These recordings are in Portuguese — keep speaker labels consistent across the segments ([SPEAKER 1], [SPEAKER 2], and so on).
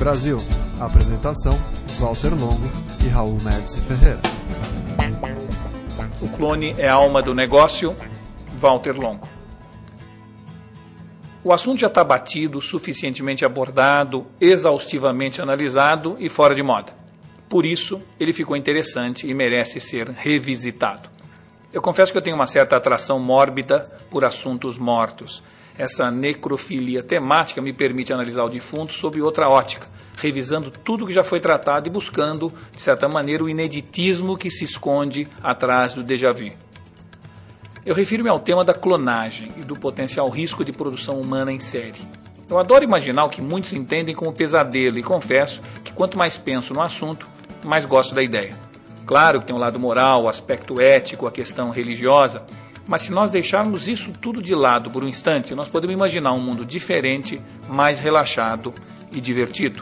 [SPEAKER 1] Brasil. Apresentação: Walter Longo e Raul Médici Ferreira.
[SPEAKER 2] O clone é a alma do negócio, Walter Longo. O assunto já está batido, suficientemente abordado, exaustivamente analisado e fora de moda. Por isso, ele ficou interessante e merece ser revisitado. Eu confesso que eu tenho uma certa atração mórbida por assuntos mortos. Essa necrofilia temática me permite analisar o defunto sob outra ótica, revisando tudo que já foi tratado e buscando, de certa maneira, o ineditismo que se esconde atrás do déjà vu. Eu refiro-me ao tema da clonagem e do potencial risco de produção humana em série. Eu adoro imaginar o que muitos entendem como pesadelo e confesso que quanto mais penso no assunto, mais gosto da ideia. Claro que tem o lado moral, o aspecto ético, a questão religiosa, mas se nós deixarmos isso tudo de lado por um instante, nós podemos imaginar um mundo diferente, mais relaxado e divertido.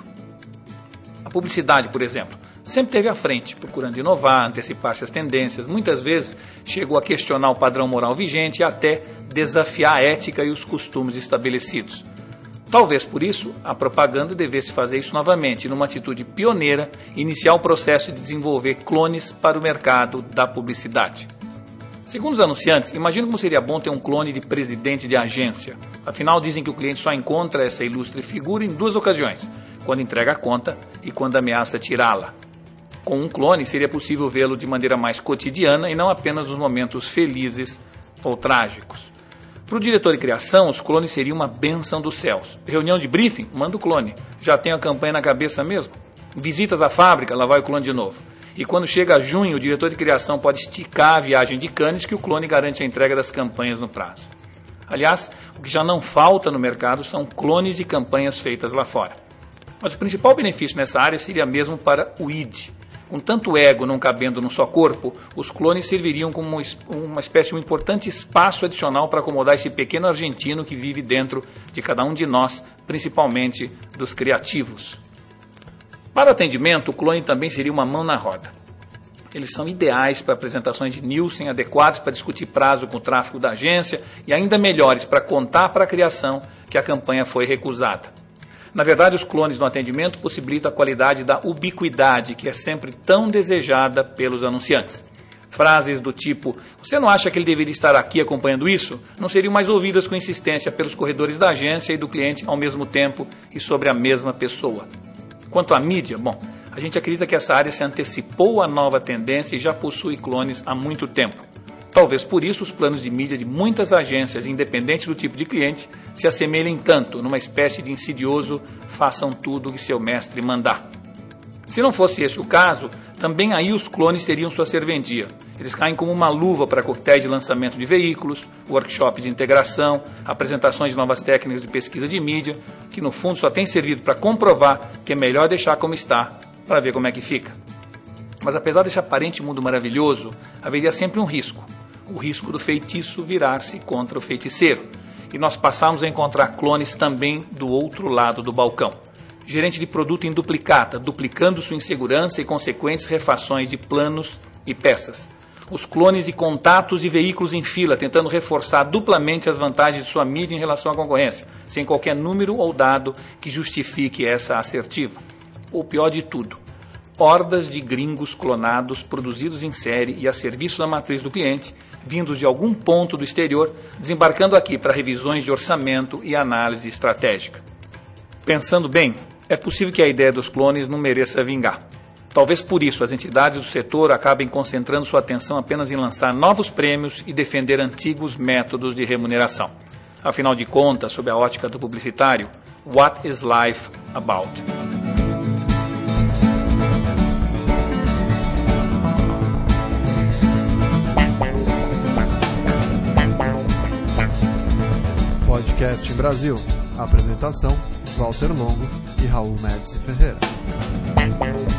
[SPEAKER 2] A publicidade, por exemplo, sempre esteve à frente, procurando inovar, antecipar-se às tendências. Muitas vezes chegou a questionar o padrão moral vigente e até desafiar a ética e os costumes estabelecidos. Talvez por isso a propaganda devesse fazer isso novamente, numa atitude pioneira, iniciar o processo de desenvolver clones para o mercado da publicidade. Segundo os anunciantes, imagina como seria bom ter um clone de presidente de agência. Afinal, dizem que o cliente só encontra essa ilustre figura em duas ocasiões, quando entrega a conta e quando ameaça tirá-la. Com um clone, seria possível vê-lo de maneira mais cotidiana e não apenas nos momentos felizes ou trágicos. Para o diretor de criação, os clones seriam uma bênção dos céus. Reunião de briefing? Manda o clone. Já tem a campanha na cabeça mesmo? Visitas à fábrica? Lá vai o clone de novo. E quando chega junho, o diretor de criação pode esticar a viagem de Cannes, que o clone garante a entrega das campanhas no prazo. Aliás, o que já não falta no mercado são clones de campanhas feitas lá fora. Mas o principal benefício nessa área seria mesmo para o id. Com tanto ego não cabendo num só corpo, os clones serviriam como uma espécie de um importante espaço adicional para acomodar esse pequeno argentino que vive dentro de cada um de nós, principalmente dos criativos. Para o atendimento, o clone também seria uma mão na roda. Eles são ideais para apresentações de Nielsen, adequados para discutir prazo com o tráfego da agência e ainda melhores para contar para a criação que a campanha foi recusada. Na verdade, os clones no atendimento possibilitam a qualidade da ubiquidade, que é sempre tão desejada pelos anunciantes. Frases do tipo, você não acha que ele deveria estar aqui acompanhando isso? Não seriam mais ouvidas com insistência pelos corredores da agência e do cliente ao mesmo tempo e sobre a mesma pessoa. Quanto à mídia, bom, a gente acredita que essa área se antecipou à nova tendência e já possui clones há muito tempo. Talvez por isso os planos de mídia de muitas agências, independente do tipo de cliente, se assemelhem tanto numa espécie de insidioso façam tudo o que seu mestre mandar. Se não fosse esse o caso, também aí os clones teriam sua serventia. Eles caem como uma luva para coquetéis de lançamento de veículos, workshop de integração, apresentações de novas técnicas de pesquisa de mídia, que no fundo só tem servido para comprovar que é melhor deixar como está, para ver como é que fica. Mas apesar desse aparente mundo maravilhoso, haveria sempre um risco. O risco do feitiço virar-se contra o feiticeiro. E nós passamos a encontrar clones também do outro lado do balcão. Gerente de produto em duplicata, duplicando sua insegurança e consequentes refações de planos e peças. Os clones de contatos e veículos em fila, tentando reforçar duplamente as vantagens de sua mídia em relação à concorrência, sem qualquer número ou dado que justifique essa assertiva. Ou pior de tudo, hordas de gringos clonados, produzidos em série e a serviço da matriz do cliente, vindos de algum ponto do exterior, desembarcando aqui para revisões de orçamento e análise estratégica. Pensando bem, é possível que a ideia dos clones não mereça vingar. Talvez por isso as entidades do setor acabem concentrando sua atenção apenas em lançar novos prêmios e defender antigos métodos de remuneração. Afinal de contas, sob a ótica do publicitário, what is life about?
[SPEAKER 1] Podcast em Brasil. Apresentação: Walter Longo e Raul Médici Ferreira.